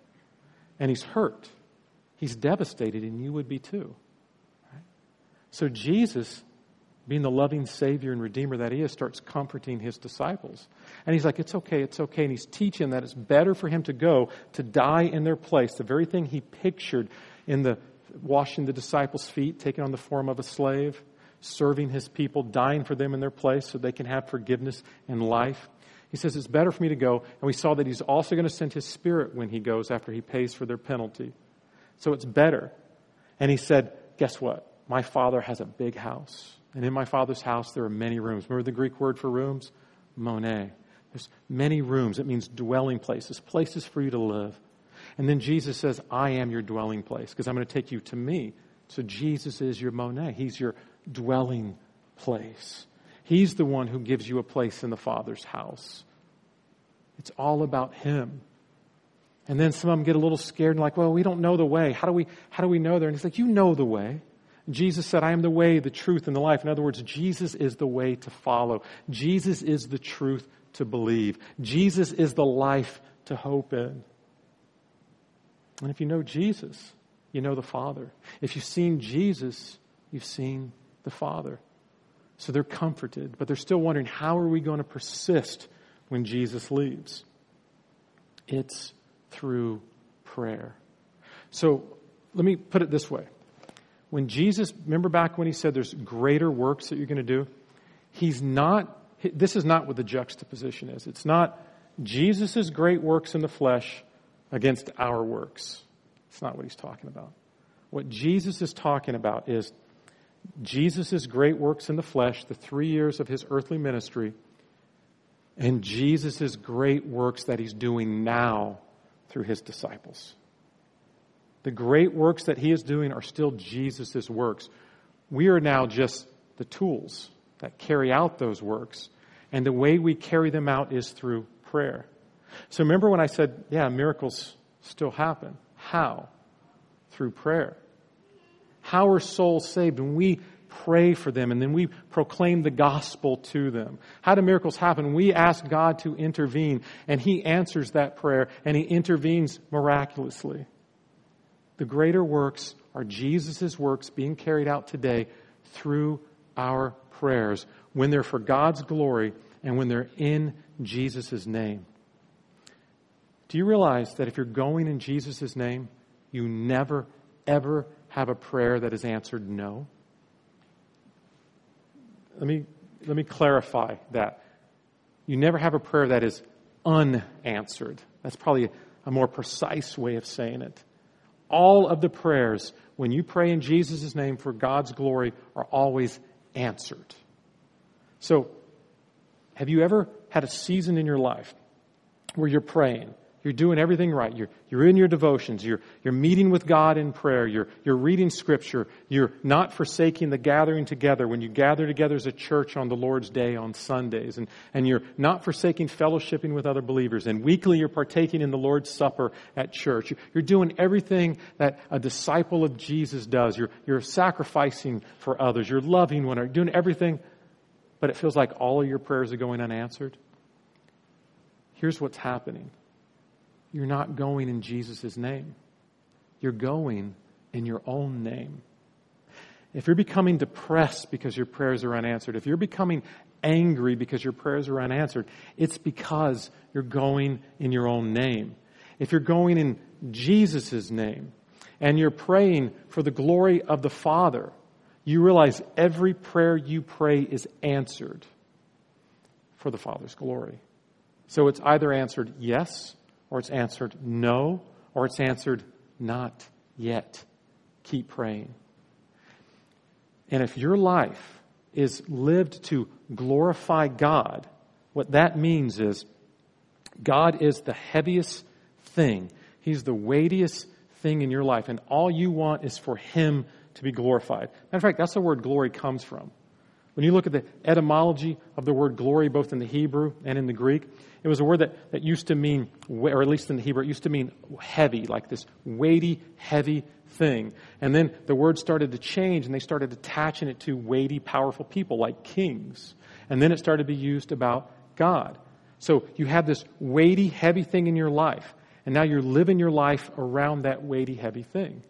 And he's hurt. He's devastated, and you would be too. Right? So Jesus, being the loving Savior and Redeemer that He is, starts comforting His disciples. And He's like, it's okay, it's okay. And He's teaching that it's better for Him to go to die in their place. The very thing He pictured in the washing the disciples' feet, taking on the form of a slave, serving His people, dying for them in their place so they can have forgiveness and life. He says, it's better for me to go. And we saw that He's also going to send His Spirit when He goes after He pays for their penalty. So it's better. And He said, guess what? My Father has a big house. And in my Father's house, there are many rooms. Remember the Greek word for rooms? Monē. There's many rooms. It means dwelling places, places for you to live. And then Jesus says, I am your dwelling place because I'm going to take you to me. So Jesus is your Monē. He's your dwelling place. He's the one who gives you a place in the Father's house. It's all about Him. And then some of them get a little scared and like, well, we don't know the way. How do we, how do we know there? And He's like, you know the way. Jesus said, I am the way, the truth, and the life. In other words, Jesus is the way to follow. Jesus is the truth to believe. Jesus is the life to hope in. And if you know Jesus, you know the Father. If you've seen Jesus, you've seen the Father. So they're comforted, but they're still wondering, how are we going to persist when Jesus leaves? It's through prayer. So let me put it this way. When Jesus, remember back when He said there's greater works that you're going to do? He's not, this is not what the juxtaposition is. It's not Jesus' great works in the flesh against our works. It's not what He's talking about. What Jesus is talking about is Jesus' great works in the flesh, the three years of His earthly ministry, and Jesus' great works that He's doing now through His disciples. The great works that He is doing are still Jesus' works. We are now just the tools that carry out those works. And the way we carry them out is through prayer. So remember when I said, yeah, miracles still happen. How? Through prayer. How are souls saved? When we pray for them and then we proclaim the gospel to them. How do miracles happen? We ask God to intervene and He answers that prayer and He intervenes miraculously. The greater works are Jesus' works being carried out today through our prayers when they're for God's glory and when they're in Jesus' name. Do you realize that if you're going in Jesus' name, you never, ever have a prayer that is answered no? Let me, let me clarify that. You never have a prayer that is unanswered. That's probably a more precise way of saying it. All of the prayers, when you pray in Jesus' name for God's glory, are always answered. So, have you ever had a season in your life where you're praying, you're doing everything right, you're, you're in your devotions, you're, you're meeting with God in prayer, you're, you're reading Scripture, you're not forsaking the gathering together when you gather together as a church on the Lord's Day on Sundays, and, and you're not forsaking fellowshipping with other believers, and weekly you're partaking in the Lord's Supper at church. You're doing everything that a disciple of Jesus does. You're, you're sacrificing for others. You're loving one another. You're doing everything, but it feels like all of your prayers are going unanswered. Here's what's happening. You're not going in Jesus' name. You're going in your own name. If you're becoming depressed because your prayers are unanswered, if you're becoming angry because your prayers are unanswered, it's because you're going in your own name. If you're going in Jesus' name and you're praying for the glory of the Father, you realize every prayer you pray is answered for the Father's glory. So it's either answered yes, or it's answered no, or it's answered not yet. Keep praying. And if your life is lived to glorify God, what that means is God is the heaviest thing. He's the weightiest thing in your life, and all you want is for Him to be glorified. Matter of fact, that's the word glory comes from. When you look at the etymology of the word glory, both in the Hebrew and in the Greek, it was a word that, that used to mean, or at least in the Hebrew, it used to mean heavy, like this weighty, heavy thing. And then the word started to change, and they started attaching it to weighty, powerful people like kings. And then it started to be used about God. So you have this weighty, heavy thing in your life, and now you're living your life around that weighty, heavy thing.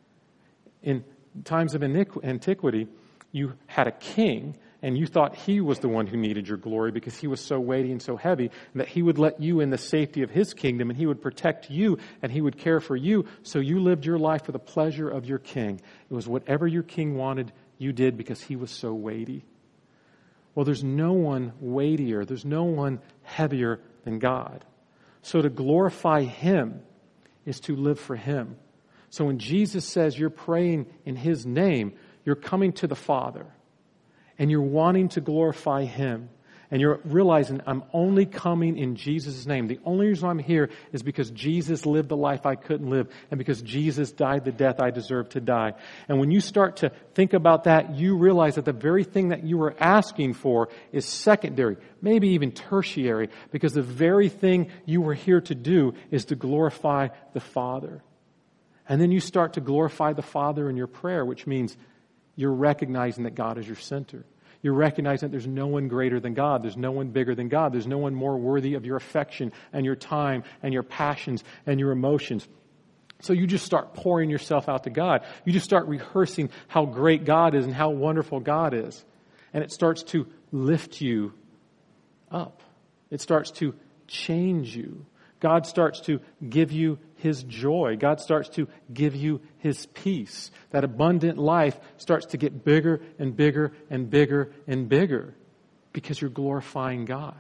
In times of antiquity, you had a king, and you thought he was the one who needed your glory because he was so weighty and so heavy, and that he would let you in the safety of his kingdom, and he would protect you, and he would care for you, so you lived your life for the pleasure of your king. It was whatever your king wanted, you did because he was so weighty. Well, there's no one weightier, there's no one heavier than God. So to glorify Him is to live for Him. So when Jesus says you're praying in His name, you're coming to the Father, and you're wanting to glorify Him, and you're realizing I'm only coming in Jesus' name. The only reason I'm here is because Jesus lived the life I couldn't live, and because Jesus died the death I deserved to die. And when you start to think about that, you realize that the very thing that you were asking for is secondary, maybe even tertiary, because the very thing you were here to do is to glorify the Father. And then you start to glorify the Father in your prayer, which means you're recognizing that God is your center. You're recognizing that there's no one greater than God. There's no one bigger than God. There's no one more worthy of your affection and your time and your passions and your emotions. So you just start pouring yourself out to God. You just start rehearsing how great God is and how wonderful God is. And it starts to lift you up. It starts to change you. God starts to give you His joy. God starts to give you His peace. That abundant life starts to get bigger and bigger and bigger and bigger because you're glorifying God.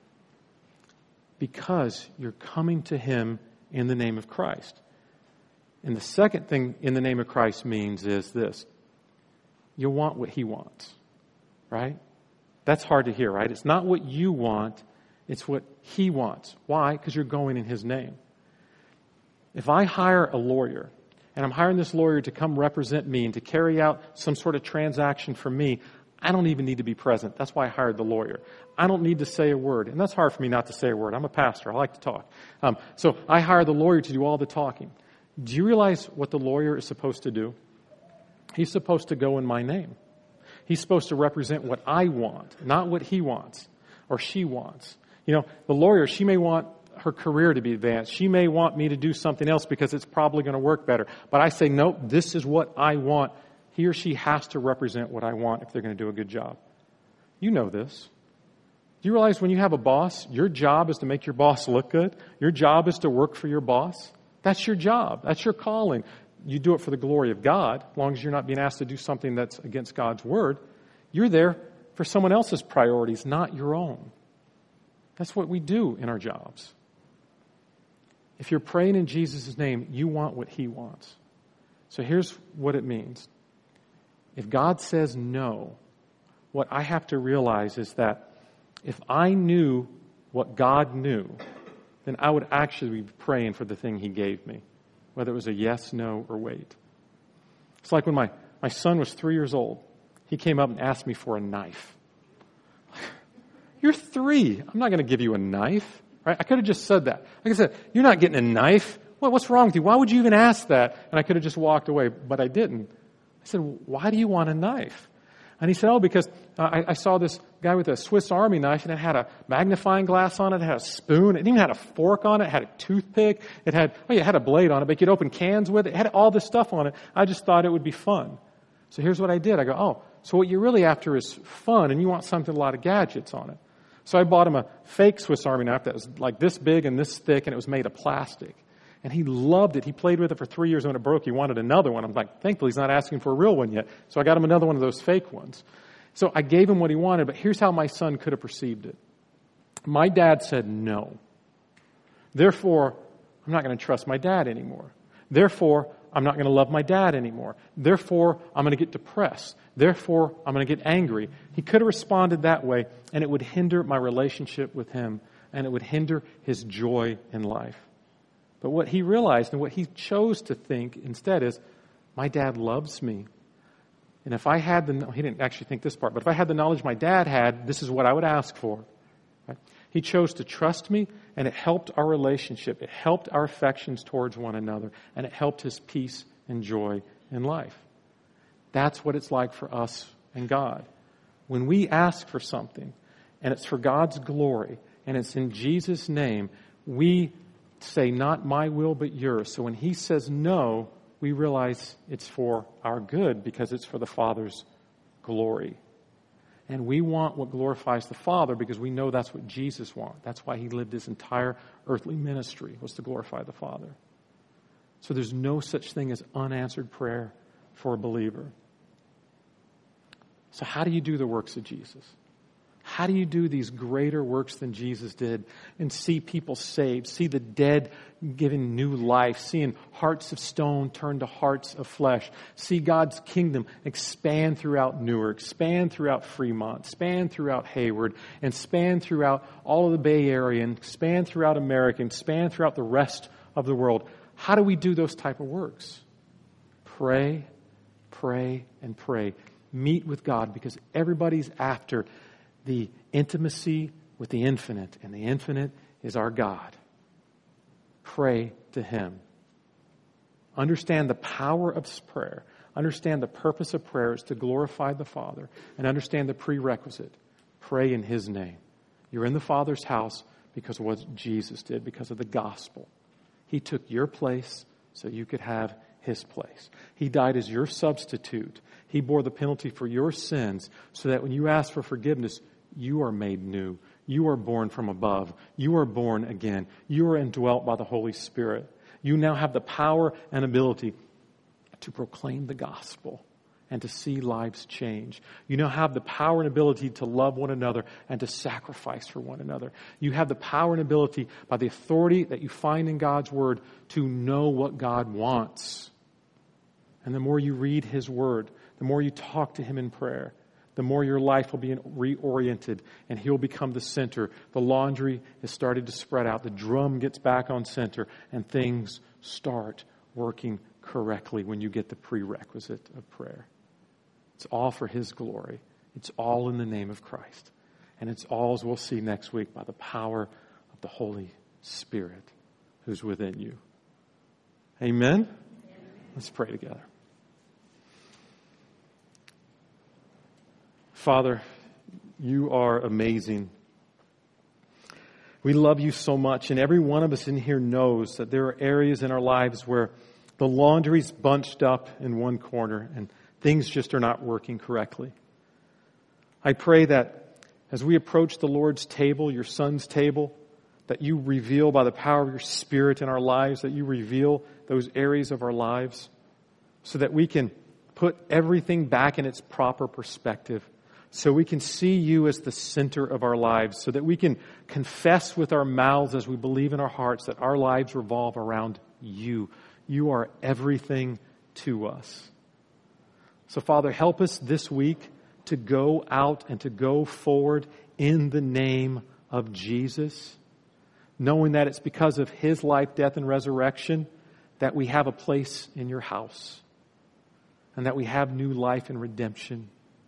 Because you're coming to Him in the name of Christ. And the second thing in the name of Christ means is this. You'll want what He wants. Right? That's hard to hear, right? It's not what you want. It's what He wants. Why? Because you're going in His name. If I hire a lawyer, and I'm hiring this lawyer to come represent me and to carry out some sort of transaction for me, I don't even need to be present. That's why I hired the lawyer. I don't need to say a word. And that's hard for me not to say a word. I'm a pastor. I like to talk. Um, so I hire the lawyer to do all the talking. Do you realize what the lawyer is supposed to do? He's supposed to go in my name. He's supposed to represent what I want, not what he wants or she wants. You know, the lawyer, she may want her career to be advanced. She may want me to do something else because it's probably going to work better. But I say, no, this is what I want. He or she has to represent what I want if they're going to do a good job. You know this. Do you realize when you have a boss, your job is to make your boss look good? Your job is to work for your boss? That's your job. That's your calling. You do it for the glory of God, as long as you're not being asked to do something that's against God's word. You're there for someone else's priorities, not your own. That's what we do in our jobs. If you're praying in Jesus' name, you want what He wants. So here's what it means. If God says no, what I have to realize is that if I knew what God knew, then I would actually be praying for the thing He gave me, whether it was a yes, no, or wait. It's like when my, my son was three years old. He came up and asked me for a knife. You're three. I'm not going to give you a knife. Right? I could have just said that. Like I said, you're not getting a knife. What, what's wrong with you? Why would you even ask that? And I could have just walked away, but I didn't. I said, why do you want a knife? And he said, oh, because uh, I, I saw this guy with a Swiss Army knife, and it had a magnifying glass on it, it had a spoon, it even had a fork on it, it had a toothpick, it had, oh yeah, it had a blade on it, but you could open cans with it, it had all this stuff on it. I just thought it would be fun. So here's what I did. I go, oh, so what you're really after is fun, and you want something with a lot of gadgets on it. So I bought him a fake Swiss Army knife that was like this big and this thick, and it was made of plastic. And he loved it. He played with it for three years. When it broke, he wanted another one. I'm like, thankfully, he's not asking for a real one yet. So I got him another one of those fake ones. So I gave him what he wanted, but here's how my son could have perceived it. My dad said no. Therefore, I'm not going to trust my dad anymore. Therefore, I'm not going to love my dad anymore. Therefore, I'm going to get depressed. Therefore, I'm going to get angry. He could have responded that way, and it would hinder my relationship with him, and it would hinder his joy in life. But what he realized and what he chose to think instead is, my dad loves me. And if I had the, he didn't actually think this part, but if I had the knowledge my dad had, this is what I would ask for. Right? He chose to trust me, and it helped our relationship. It helped our affections towards one another, and it helped his peace and joy in life. That's what it's like for us and God. When we ask for something, and it's for God's glory, and it's in Jesus' name, we say, not my will, but yours. So when He says no, we realize it's for our good because it's for the Father's glory. And we want what glorifies the Father because we know that's what Jesus wants. That's why He lived His entire earthly ministry, was to glorify the Father. So there's no such thing as unanswered prayer for a believer. So how do you do the works of Jesus? How do you do these greater works than Jesus did and see people saved, see the dead given new life, seeing hearts of stone turn to hearts of flesh, see God's kingdom expand throughout Newark, expand throughout Fremont, expand throughout Hayward, and expand throughout all of the Bay Area, and expand throughout America, and expand throughout the rest of the world? How do we do those type of works? Pray, pray, and pray. Meet with God, because everybody's after the intimacy with the infinite, and the infinite is our God. Pray to Him. Understand the power of prayer. Understand the purpose of prayer is to glorify the Father, and understand the prerequisite. Pray in His name. You're in the Father's house because of what Jesus did, because of the gospel. He took your place so you could have His place. He died as your substitute. He bore the penalty for your sins so that when you ask for forgiveness, you are made new. You are born from above. You are born again. You are indwelt by the Holy Spirit. You now have the power and ability to proclaim the gospel and to see lives change. You now have the power and ability to love one another and to sacrifice for one another. You have the power and ability, by the authority that you find in God's Word, to know what God wants. And the more you read His Word, the more you talk to Him in prayer, the more your life will be reoriented, and He'll become the center. The laundry is starting to spread out. The drum gets back on center, and things start working correctly when you get the prerequisite of prayer. It's all for His glory. It's all in the name of Christ. And it's all, as we'll see next week, by the power of the Holy Spirit who's within you. Amen? Let's pray together. Father, You are amazing. We love you so much, and every one of us in here knows that there are areas in our lives where the laundry's bunched up in one corner and things just are not working correctly. I pray that as we approach the Lord's table, your Son's table, that you reveal by the power of your Spirit in our lives, that you reveal those areas of our lives so that we can put everything back in its proper perspective, so we can see you as the center of our lives, so that we can confess with our mouths as we believe in our hearts that our lives revolve around you. You are everything to us. So, Father, help us this week to go out and to go forward in the name of Jesus, knowing that it's because of His life, death, and resurrection that we have a place in your house and that we have new life and redemption.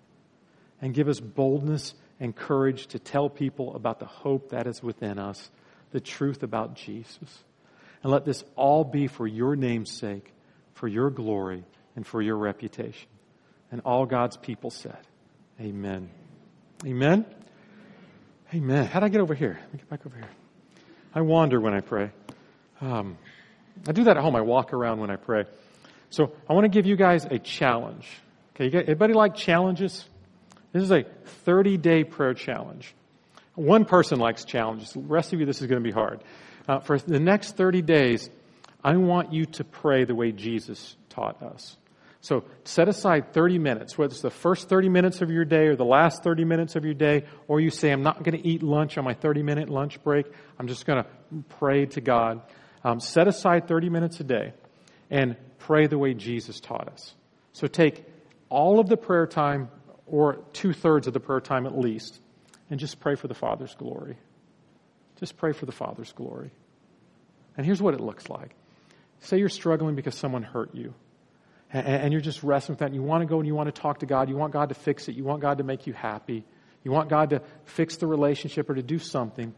And give us boldness and courage to tell people about the hope that is within us, the truth about Jesus. And let this all be for your name's sake, for your glory, and for your reputation. And all God's people said, amen. Amen? Amen. How'd I get over here? Let me get back over here. I wander when I pray. Um, I do that at home. I walk around when I pray. So I want to give you guys a challenge. Okay, you got, anybody like challenges? This is a thirty-day prayer challenge. One person likes challenges. The rest of you, this is going to be hard. Uh, for the next thirty days, I want you to pray the way Jesus taught us. So set aside thirty minutes, whether it's the first thirty minutes of your day or the last thirty minutes of your day, or you say, I'm not going to eat lunch on my thirty-minute lunch break. I'm just going to pray to God. Um, set aside thirty minutes a day and pray the way Jesus taught us. So take all of the prayer time, or two-thirds of the prayer time at least, and just pray for the Father's glory. Just pray for the Father's glory. And here's what it looks like. Say you're struggling because someone hurt you, and you're just wrestling with that, and you want to go and you want to talk to God. You want God to fix it. You want God to make you happy. You want God to fix the relationship or to do something.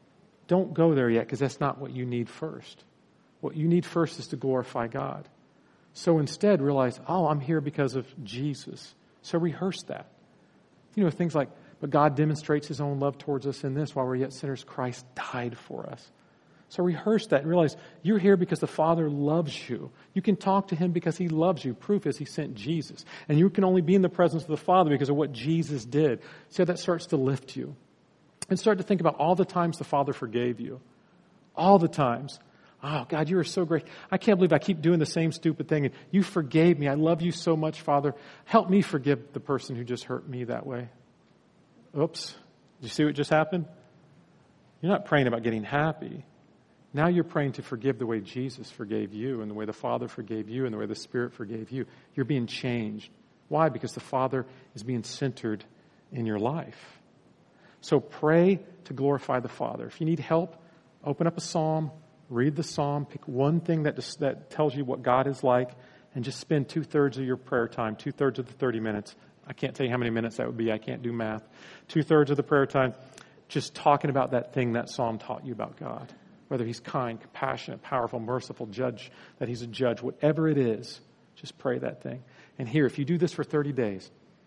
Don't go there yet, because that's not what you need first. What you need first is to glorify God. So instead, realize, oh, I'm here because of Jesus. So rehearse that. You know, things like, but God demonstrates His own love towards us in this: while we're yet sinners, Christ died for us. So rehearse that and realize you're here because the Father loves you. You can talk to Him because He loves you. Proof is He sent Jesus. And you can only be in the presence of the Father because of what Jesus did. So that starts to lift you. And start to think about all the times the Father forgave you. All the times. Oh, God, you are so great. I can't believe I keep doing the same stupid thing. And you forgave me. I love you so much, Father. Help me forgive the person who just hurt me that way. Oops. Did you see what just happened? You're not praying about getting happy. Now you're praying to forgive the way Jesus forgave you, and the way the Father forgave you, and the way the Spirit forgave you. You're being changed. Why? Because the Father is being centered in your life. So pray to glorify the Father. If you need help, open up a psalm. Read the psalm, pick one thing that just, that tells you what God is like, and just spend two-thirds of your prayer time, two-thirds of the thirty minutes. I can't tell you how many minutes that would be. I can't do math. Two-thirds of the prayer time just talking about that thing that psalm taught you about God. Whether He's kind, compassionate, powerful, merciful, judge, that He's a judge, whatever it is, just pray that thing. And here, if you do this for thirty days,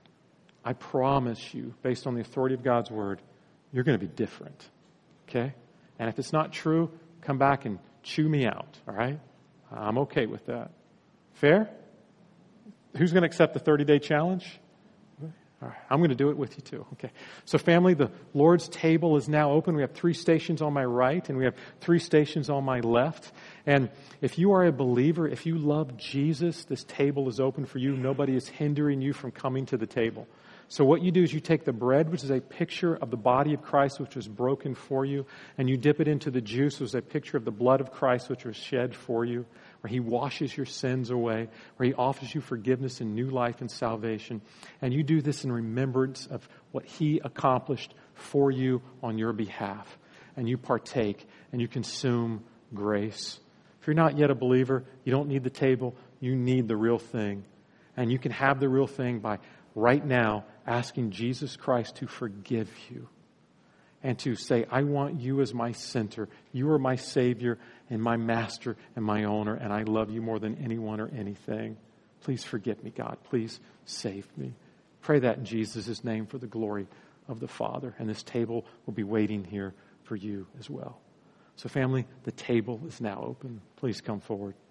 I promise you, based on the authority of God's Word, you're going to be different. Okay? And if it's not true, come back and chew me out, all right? I'm okay with that. Fair? Who's going to accept the thirty-day challenge? All right, I'm going to do it with you too. Okay. So family, the Lord's table is now open. We have three stations on my right, and we have three stations on my left. And if you are a believer, if you love Jesus, this table is open for you. Nobody is hindering you from coming to the table. So what you do is you take the bread, which is a picture of the body of Christ, which was broken for you, and you dip it into the juice, which is a picture of the blood of Christ, which was shed for you, where He washes your sins away, where He offers you forgiveness and new life and salvation. And you do this in remembrance of what He accomplished for you on your behalf. And you partake and you consume grace. If you're not yet a believer, you don't need the table. You need the real thing. And you can have the real thing by right now asking Jesus Christ to forgive you and to say, I want you as my center. You are my Savior and my Master and my owner, and I love you more than anyone or anything. Please forgive me, God. Please save me. Pray that in Jesus' name for the glory of the Father. And this table will be waiting here for you as well. So family, the table is now open. Please come forward.